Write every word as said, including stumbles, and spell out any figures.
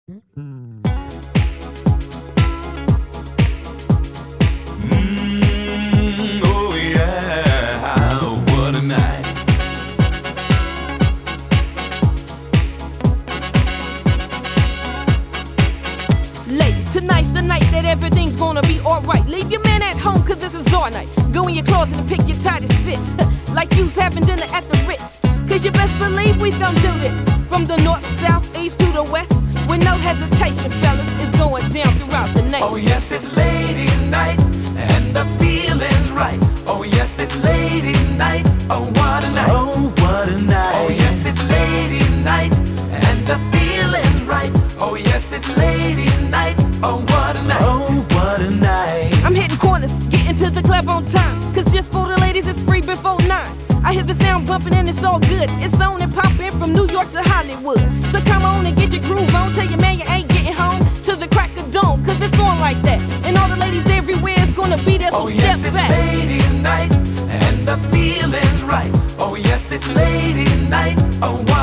Mm, oh yeah, what a night. Ladies, tonight's the night that everything's gonna be alright. Leave your man at home, cause this is our night. Go in your closet and pick your tightest fits. Like you's having dinner at the Ritz. Cause you best believe we gon' do this. From the north, south, east to the west. With no hesitation, fellas, it's going down throughout the nation. Oh yes, it's ladies' night, and the feeling's right. Oh yes, it's ladies' night. Oh what a night. Oh, what a night. Oh yes, it's ladies' night, and the feeling's right. Oh yes, it's ladies' night. Oh what a night. Oh, what a night. I'm hitting corners, getting to the club on time. Cause just for the ladies, it's free before nine. I hear the sound bumping and it's all good. It's on and popping from New York to Hollywood. So come on and get your groove on. Tell your man you ain't getting home till the crack of dawn. Cause it's on like that. And all the ladies everywhere is gonna be there, so Oh step yes, it's back. ladies' night, and the feeling's right. Oh yes, it's ladies' night. Oh